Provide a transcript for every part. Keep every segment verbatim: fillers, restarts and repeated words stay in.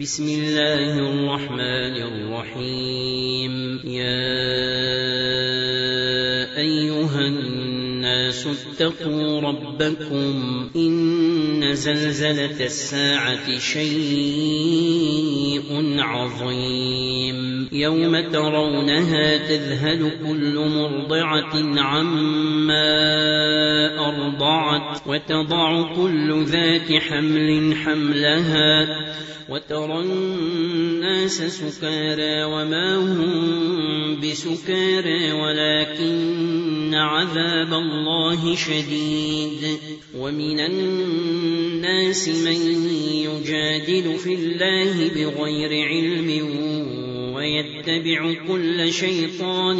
بسم الله الرحمن الرحيم. يا أيها الناس اتقوا ربكم إن زلزلة الساعة شيء عظيم يوم ترونها تذهل كل مرضعة عما أرضعت وتضع كل ذات حمل حملها وترى الناس سكارى وما هم بسكارى ولكن عذاب الله شديد. ومن الناس من يجادل في الله بغير علم ويتبع كل شيطان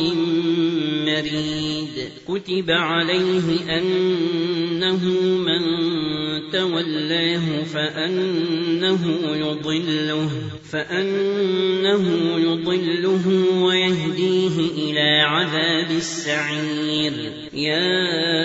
مريد. كتب عليه أنه من تولاه فأنه يضله فأنه يضله ويهديه إلى عذاب السعير. يا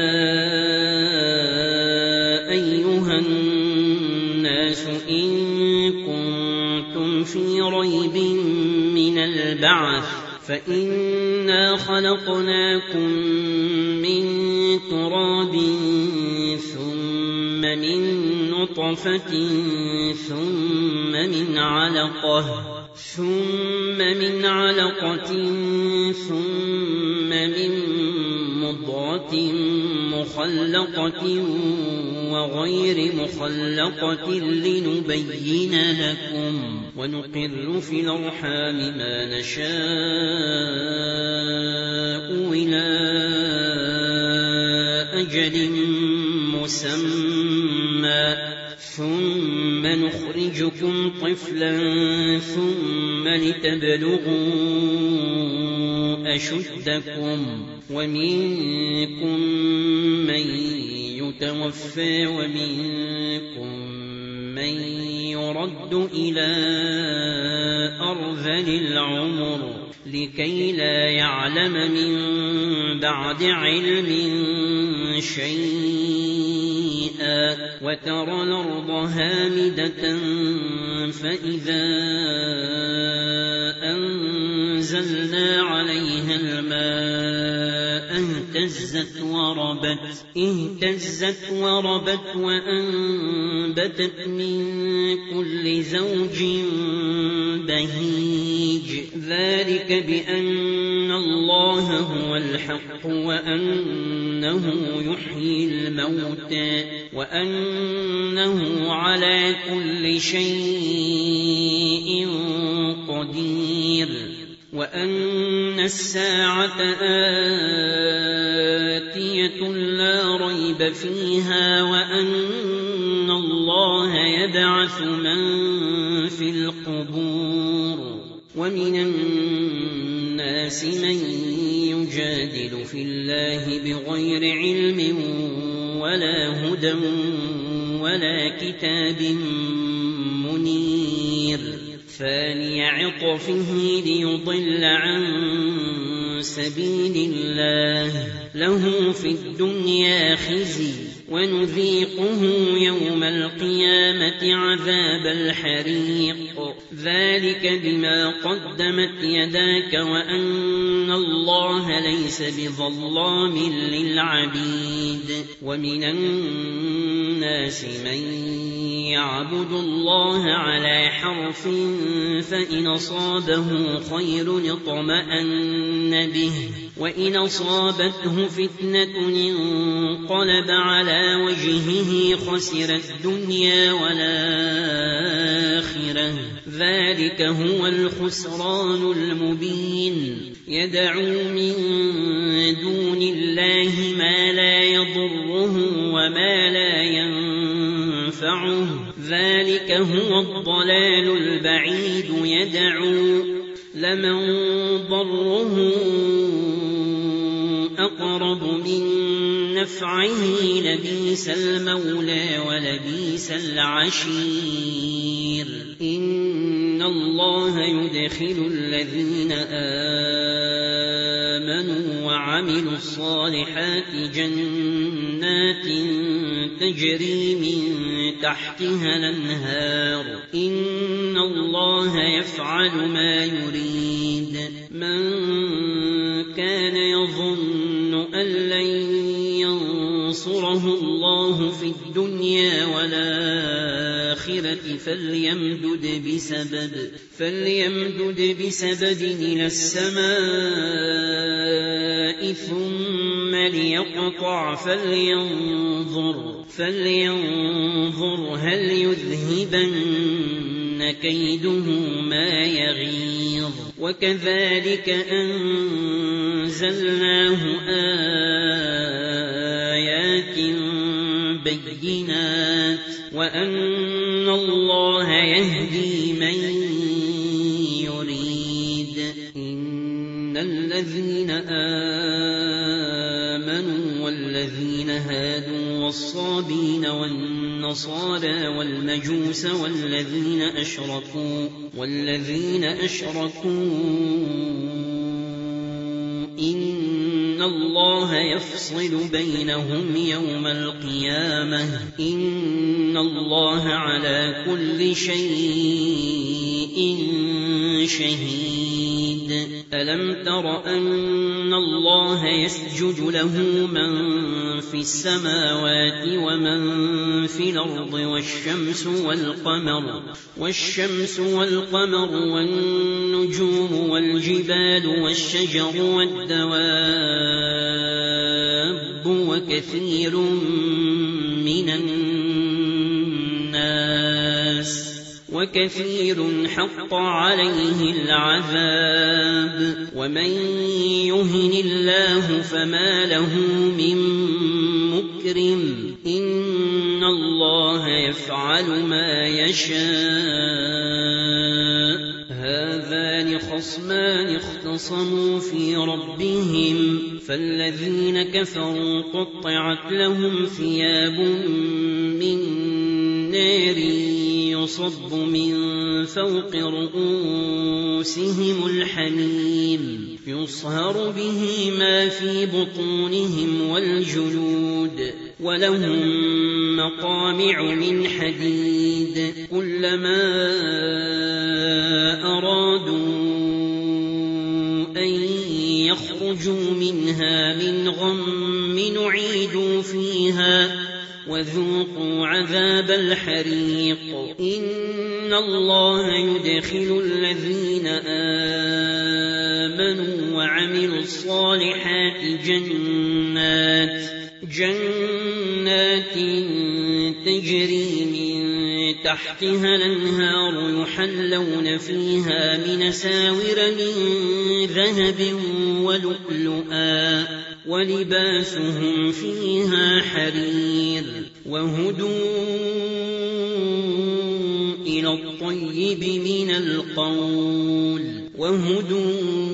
أيها الناس إن كنتم في ريب من البعث فإنا خلقناكم من تراب ثم من نطفة ثم من علقة ثم من علقة ثم من مضغة مخلقة وغير مخلقة لنبين لكم ونقر في الأرحام ما نشاء إلى أجل مسمى ثم نخرجكم طفلا ثم لتبلغوا أشدكم ومنكم من يتوفى ومنكم من يرد إلى أرذل العمر لكي لا يعلم من بعد علم شيئا. وترى الأرض هامدة فإذا أنزلنا عليها الماء اهتزت وربت اهتزت وربت وأنبتت من كل زوج بهيج. ذلك بأن الله هو الحق وأنه يحيي الموتى وأنه على كل شيء قدير وأن الساعة آتية لا ريب فيها وأن الله يبعث من في القبور. ومن الناس من يجادل في الله بغير علم ولا هدى ولا كتاب منير. ثاني عطفه ليضل عن سبيل الله له في الدنيا خزي ونذيقه يوم القيامة عذاب الحريق. ذلك بما قدمت يداك وأن الله ليس بظلام للعبيد. ومن الناس من يعبد الله على حرف فإن أصابه خير اطمأن به وإن أصابته فتنة انقلب على وجهه خسر الدنيا والآخرة. ذلك هو الخسران المبين. يدعو من دون الله ما لا يضره وما لا ينفعه. ذلك هو الضلال البعيد. يدعو لمن ضره أقرب من نفعه لبئس المولى ولبئس العشير. إن الله يدخل الذين آمنوا وعملوا الصالحات جنات تجري من تحتها الأنهار. إن الله يفعل ما يريد من كان يظن أن لن ينصره الله في الدنيا والآخرة فليمدد بسبب فليمدد بسبب إلى السماء ثم ليقطع فلينظر فلينظر هل يذهبن كيده ما يغيظ وكذلك أنزلناه آيات بينات وأن الله يهدي من يريد إن الذين آمنوا والذين هادوا والصابين والنصارى والمجوس والذين أشركوا والذين أشركوا إن الله يفصل بينهم يوم القيامة إن الله على كل شيء شهيد ألم تر أن الله يسجد له من في السماوات ومن في الأرض والشمس والقمر والشمس والقمر والنجوم والجبال والشجر والدواب وكثير من الناس وكثير حق عليه العذاب ومن يهن الله فما له من مكرم إن الله يفعل ما يشاء هذان خصمان اختصموا في ربهم فالذين كفروا قطعت لهم ثياب من نار يصب من فوق رؤوسهم الحميم يصهر به ما في بطونهم والجلود ولهم مقامع من حديد كلما أرادوا أن يخرجوا منها من غم نعيدوا فيها وذوقوا عذاب الحريق إن الله يدخل الذين آمنوا وعملوا الصالحات جنات جنات تجري من تحتها الأنهار يحلون فيها من ساور من ذهب ولؤلؤا ولباسهم فيها حرير وهدوا إلى الطيب من القول وهدوا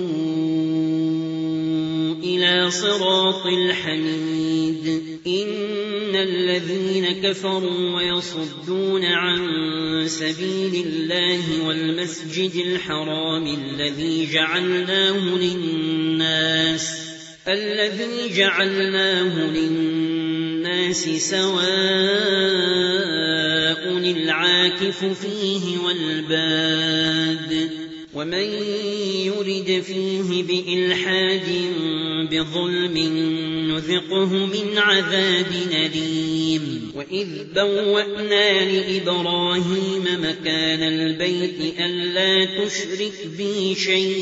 إلى صراط الحميد إن الذين كفروا ويصدون عن سبيل الله والمسجد الحرام الذي جعلناه للناس الذي جعلناه للناس سواء العاكف فيه والباد ومن يرد فيه بإلحاد بظلم نذقه من عذاب أليم وإذ بوأنا لإبراهيم مكان البيت ألا تشرك بي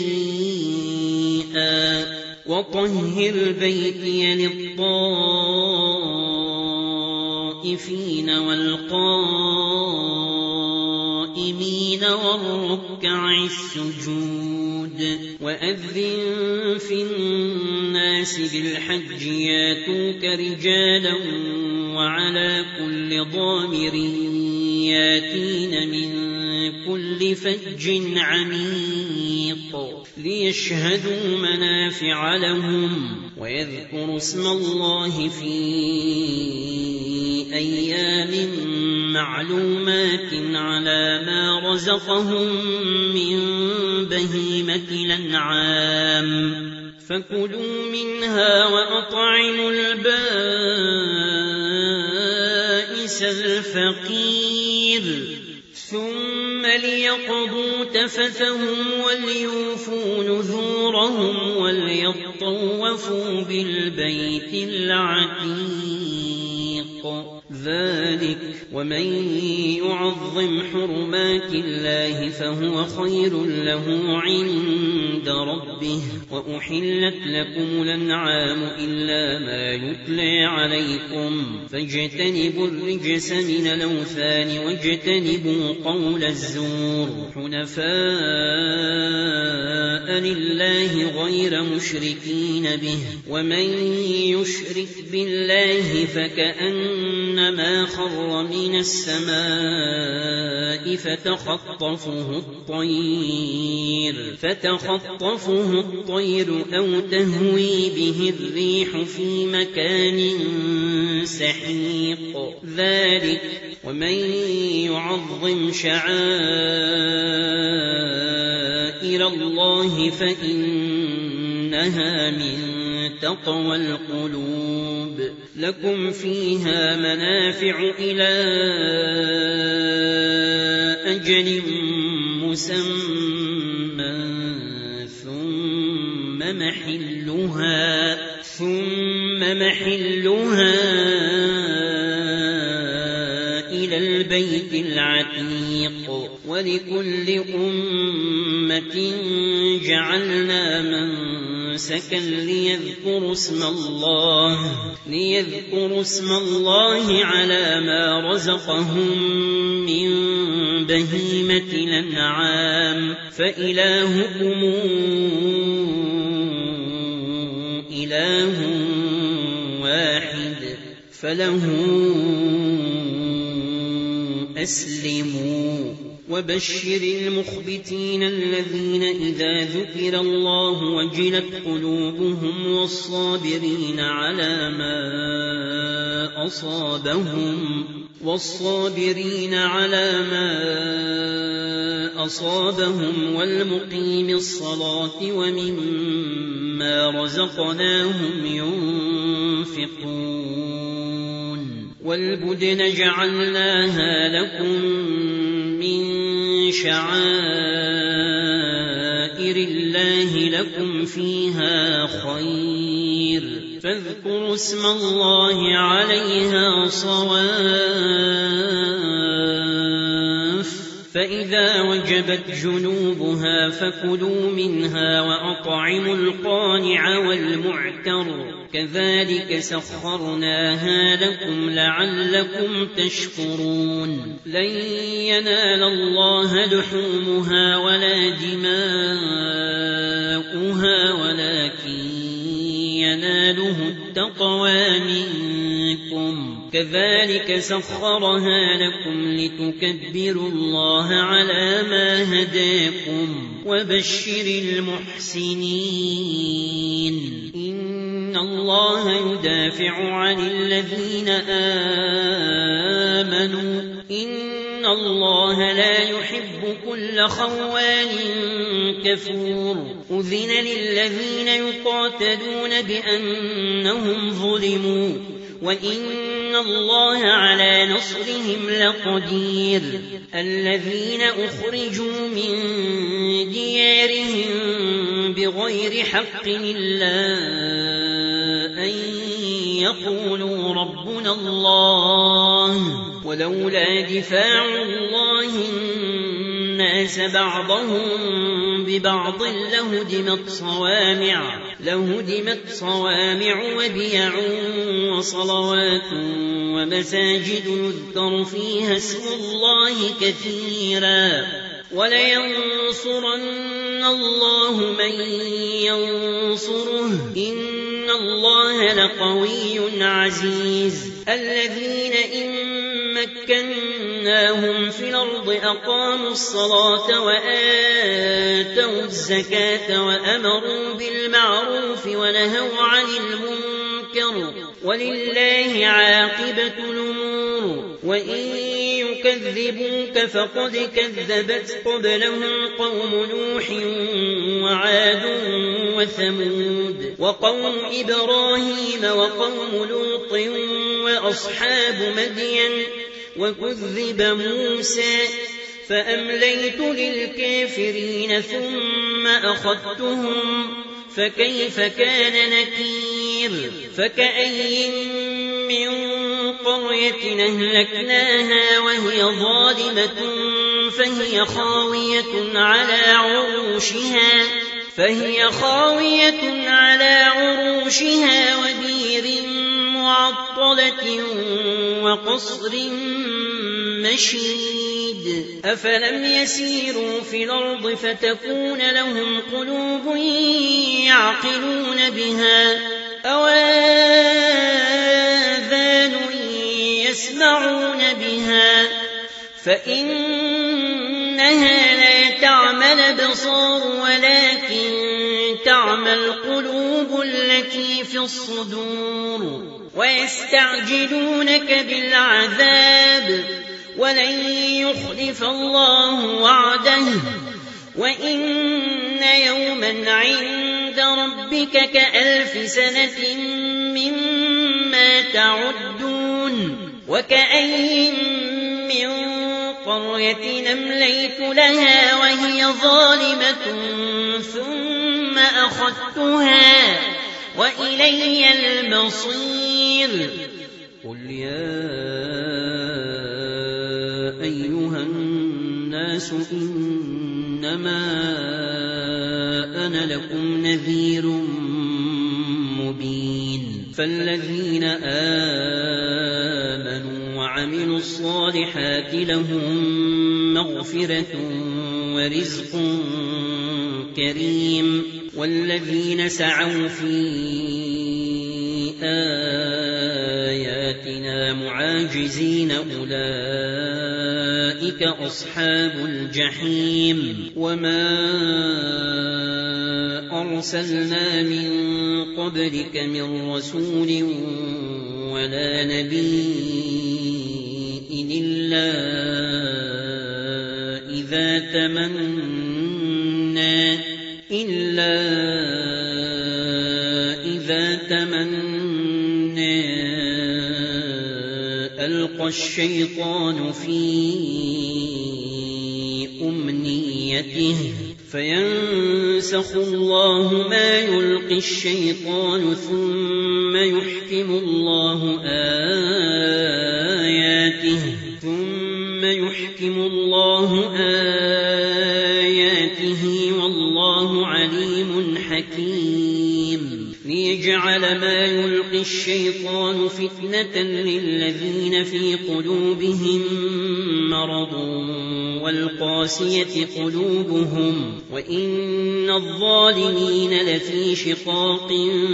شيئا وطهر بيتي للطائفين والقائمين والركع السجود وأذن في الناس بالحج ياتوك رجالا وعلى كل ضامر ياتين من كل فج عميق ليشهدوا منافع لهم ويذكروا اسم الله في أيام معلومات على ما رزقهم من بهيمة الأنعام فكلوا منها وأطعموا البائس الفقير ثم ليقضوا تفثهم وليوفوا نذورهم وليطوفوا بالبيت العتيق ذلك ومن يعظم حرمات الله فهو خير له عند ربه وأحلت لكم الأنعام إلا ما يتلى عليكم فاجتنبوا الرجس من الأوثان واجتنبوا قول الزور حنفاء لله غير مشركين به ومن يشرك بالله فكأنما خر من السماء فتخطفه الطير فتخطفه الطير أو تهوي به الريح في مكان سحيق ذلك ومن يعظم شعائر الله فإنها من تقوى القلوب لكم فيها منافع إلى أجل مسمى ثم محلها ثم محلها إلى البيت العتيق ولكل أمة جعلنا منسكا ليذكروا اسم الله ليذكروا اسم الله على ما رزقهم من بهيمة الأنعام فإلهكم إله واحد فله أسلموا وبشر المخبتين الذين إذا ذكر الله وجلت قلوبهم والصابرين على ما أصابهم والصابرين على ما أصابهم والمقيم الصلاة ومما رزقناهم ينفقون والبدن جعلناها لكم من شعائر الله لكم فيها خير فاذكروا اسم الله عليها صواف فإذا وجبت جنوبها فكلوا منها وأطعموا القانع والمعتر كذلك سخرناها لكم لعلكم تشكرون لن ينال الله لحومها ولا دماؤها ولكن يناله التقوى منكم كذلك سخرها لكم لتكبروا الله على ما هداكم وبشر المحسنين إن الله يدافع عن الذين آمنوا إن الله لا يحب كل خوان كفور أذن للذين يقاتلون بأنهم ظلموا وإن الله على نصرهم لقدير الذين أخرجوا من ديارهم بغير حق إلا أن يقولوا ربنا الله ولولا دفاع الله الناس بعضهم ببعض لهدمت صوامع لهدمت صوامع وبيع وصلوات ومساجد يذكر فيها اسم الله كثيرا ولينصرن الله من ينصره إن الله لقوي عزيز الذين إن مكناهم في الأرض أقاموا الصلاة وآتوا الزكاة وأمروا بالمعروف ونهوا عن المنكر ولله عاقبة الأمور وإن يكذبوك فقد كذبت قبلهم قوم نوح وعاد وثمود وقوم إبراهيم وقوم لوط وأصحاب مدين وكذب موسى فأمليت للكافرين ثم أخذتهم فكيف كان نكير فكأي من قرية أهلكناها وهي ظالمة فهي خاوية على عروشها فهي خاوية على عروشها وبير معطلة وقصر مشيد أفلم يسيروا في الأرض فتكون لهم قلوب يعقلون بها أو آذان يسمعون بها فإنها لا تعمى الأبصار ولكن تعمى القلوب التي في الصدور ويستعجلونك بالعذاب ولن يخلف الله وعده وإن يوما عند ربك كألف سنة مما تعدون وكأي من قرية أمليت لها وهي ظالمة ثم أخذتها وإلي المصير قل يا أيها الناس إنما أنا لكم نذير مبين فالذين آمنوا وعملوا الصالحات لهم مغفرة ورزق كريم والذين سعوا في آياتنا معاجزين أولئك أصحاب الجحيم وما أرسلنا من قبلك من رسول ولا نبي إلا إذا تمنى إلا إذا تمنى ألقى الشيطان في أمنيته فينسخ الله ما يلقي الشيطان ثم يحكم الله آياته ثم يحكم الله آياته والله عليم حكيم ليجعل ما يلقي الشيطان فتنة للذين في قلوبهم مرض والقاسية قلوبهم وإن الظالمين لفي شقاق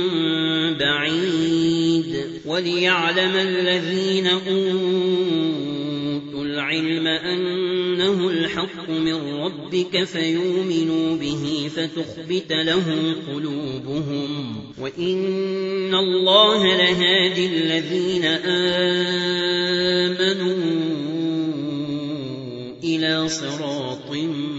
بعيد وليعلم الذين أوتوا العلم أنه الحق من ربك فيؤمنوا به فتخبت له قلوبهم وإن الله لهادي الذين آمنوا إلى صراط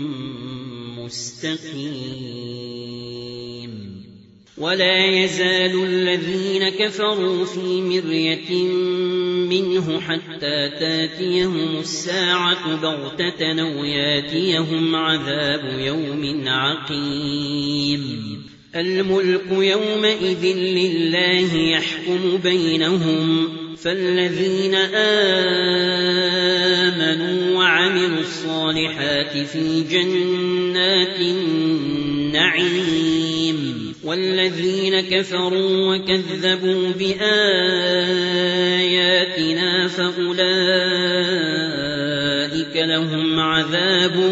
مستقيم ولا يزال الذين كفروا في مرية منه حتى تاتيهم الساعة بغتة أو ياتيهم عذاب يوم عقيم الملك يومئذ لله يحكم بينهم فالذين آمنوا وعملوا الصالحات في جنات النعيم والذين كفروا وكذبوا بآياتنا فأولئك لهم عذاب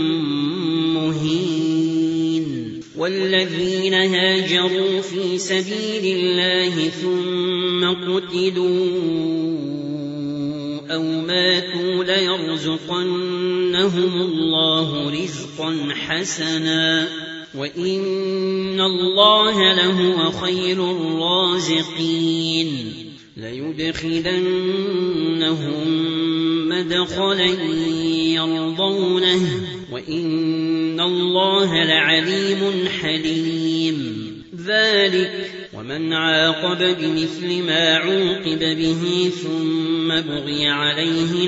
مهين والذين هاجروا في سبيل الله ثم قتلوا أو ماتوا ليرزقنهم الله رزقا حسنا وإن الله لهو خير الرازقين ليدخلنهم مدخلا يرضونه وإن الله لعليم حليم ذلك ومن عاقب بمثل ما عوقب به ثم بغي عليه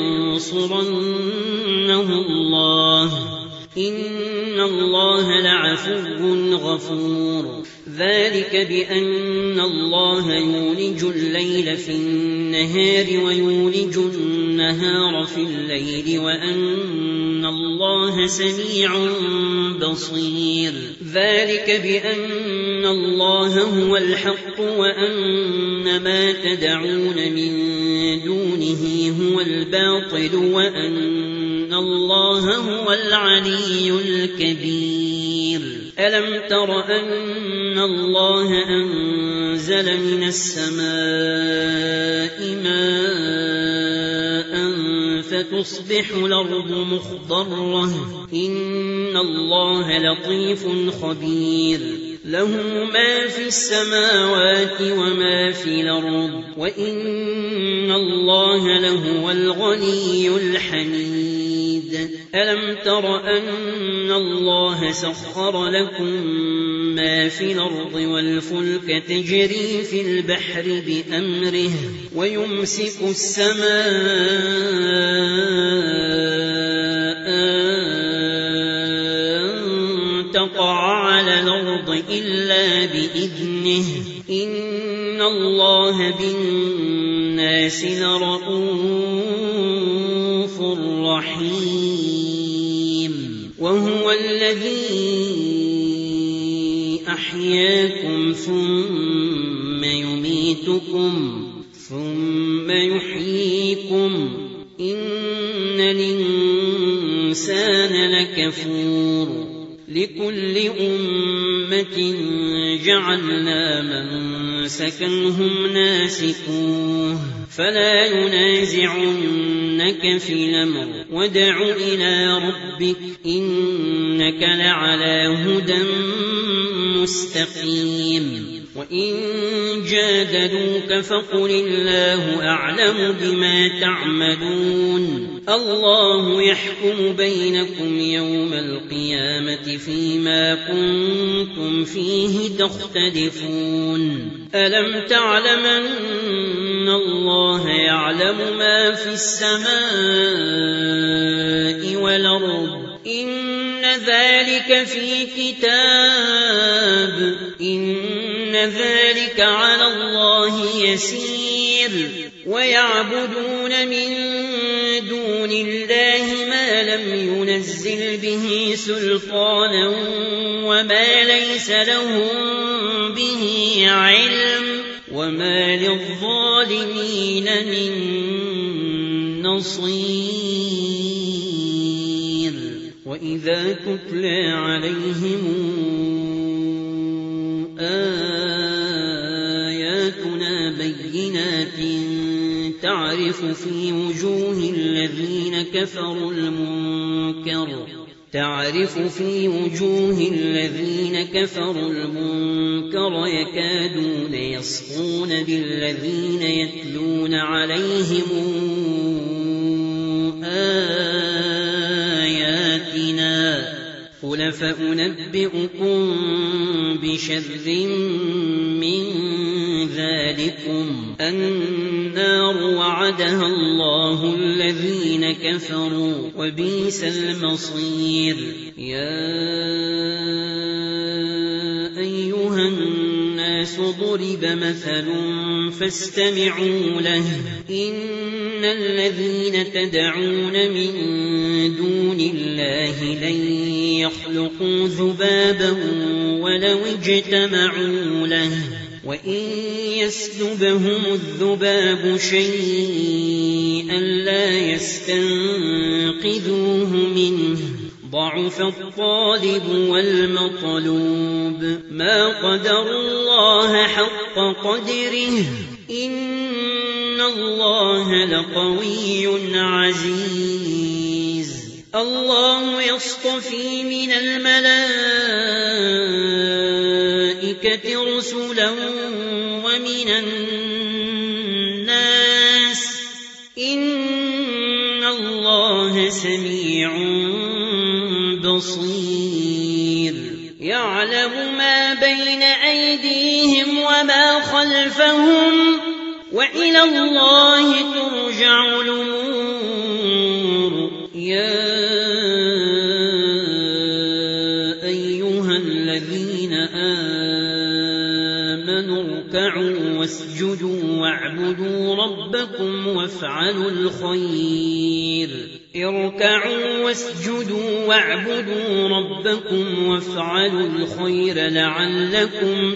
لينصرنه الله إن الله لعفو غفور ذلك بأن الله يولج الليل في النهار ويولج النهار في الليل وأن الله سميع بصير ذلك بأن الله هو الحق وأن ما تدعون من دونه هو الباطل وأن الله هو العلي الكبير ألم تر أن الله أنزل من السماء ماء فتصبح الأرض مخضرة إن الله لطيف خبير له ما في السماوات وما في الأرض وإن الله لهو الغني الحميد ألم تر أن الله سخر لكم ما في الأرض والفلك تجري في البحر بأمره ويمسك السماء أن تقع على الأرض إلا بإذنه إن الله بالناس لرءوف رحيم وهو الذي أحياكم ثم يميتكم ثم يحييكم إن الإنسان لكفور لكل أمة جعلنا منسكا هم ناسكوه فلا ينازعنك في الأمر وادع إلى ربك إنك لعلى هدى مستقيم وإن جادلوك فقل الله أعلم بما تعملون الله يحكم بينكم يوم القيامة فيما كنتم فيه تختلفون ألم تعلم أن الله يعلم ما في السماء والأرض إن ذلك في كتاب إن ذلك على الله يسير ويعبدون من دون الله ما لم ينزل به سلطانا وما ليس لهم به علم وما للظالمين من نصير وإذا تتلى عليهم آياتنا بينات تعرف في وجوه الذين كفروا المنكر تعرف في وجوه الذين كفروا المنكر يكادون يسطون بالذين يتلون عليهم آياتنا قل فأنبئكم بشر من ذلكم النار وعدها الله الذين كفروا وبئس المصير يا أيها الناس ضرب مثل فاستمعوا له إن الذين تدعون من دون الله لن يخلقوا ذبابا ولو اجتمعوا له وإن يسلبهم الذباب شيئا لا يستنقذوه منه ضعف الطالب والمطلوب ما قدروا الله حق قدره إن الله لقوي عزيز الله يصطفي من الملائكة رسلا ومن الناس إن الله سميع بصير يعلم ما بين أيديهم وما خلفهم وإلى الله ترجع الأمور يا أيها الذين آمنوا اركعوا واسجدوا واعبدوا ربكم وافعلوا الخير اركعوا واسجدوا واعبدوا ربكم وافعلوا الخير لعلكم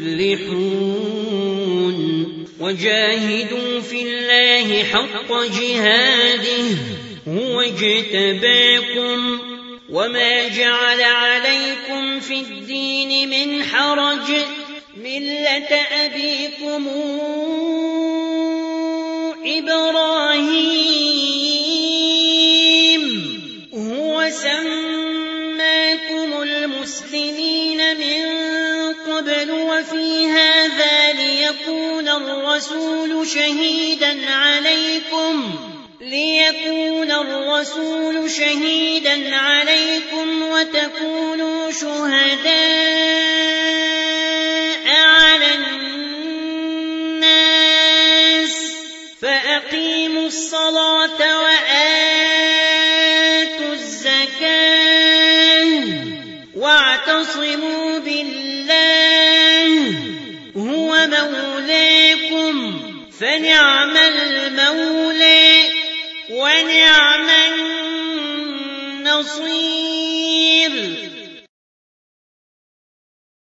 تفلحون وجاهدوا في الله حق جهاده هو اجتباكم وما جعل عليكم في الدين من حرج ملة أبيكم إبراهيم هو سماكم المسلمين من قبل وفي هذا ليكون الرسول شهيدا عليكم ليكون الرسول شهيدا عليكم وتكونوا شهداء على الناس فأقيموا الصلاة وآتوا الزكاة واعتصموا بالله هو مولاكم فنعم المولى